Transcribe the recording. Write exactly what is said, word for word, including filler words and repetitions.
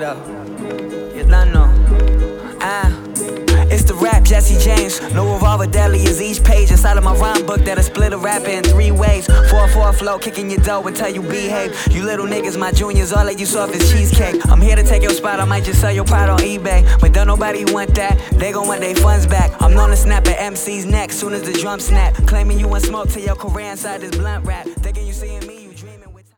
Yeah, you done know. Ah. It's the rap, Jesse James. No revolver deli is each page inside of my rhyme book that'll split a rapper in three ways. four four flow, kicking your dough until you behave. You little niggas, my juniors, all that you soft is cheesecake. I'm here to take your spot, I might just sell your pot on eBay. But don't nobody want that, they gon' want their funds back. I'm known to snap at M C's neck soon as the drum snap. Claiming you want smoke till your career inside this blunt rap. Thinking you seeing me, you